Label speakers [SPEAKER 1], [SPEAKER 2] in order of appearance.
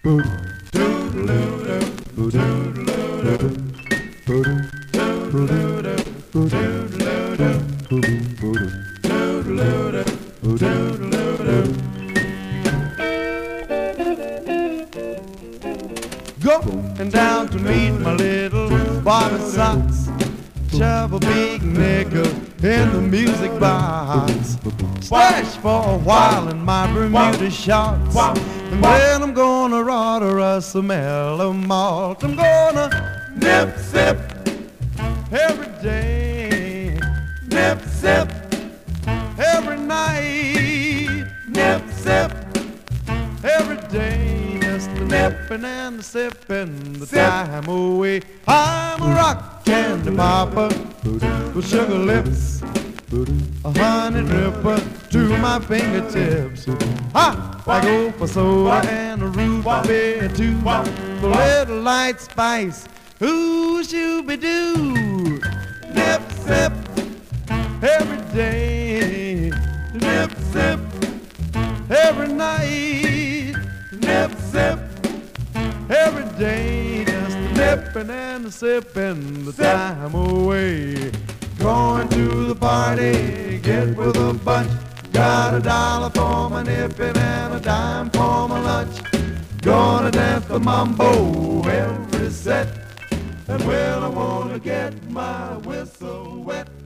[SPEAKER 1] Going down to meet my little Bobby Sox, shove a big nickel in the music box, splash for a while in my Bermuda shorts, and then I'm gonna order us a mellow malt. I'm gonna nip sip every day, nip sip every night, nip sip every day, just the nipping and the sipping, the time away. I'm a rock candy popper with sugar lips, a honey dripper to my fingertips. I go for soda and a root beer too, the little light spice, ooh, shooby-doo. Nip sip every day, nip sip every night, nip sip every day, just the nipping and the sipping, the time away. Going to the party, get with a bunch, got $1 for my nipping and a dime for my lunch. Gonna dance the mambo every set, and well, I wanna get my whistle wet.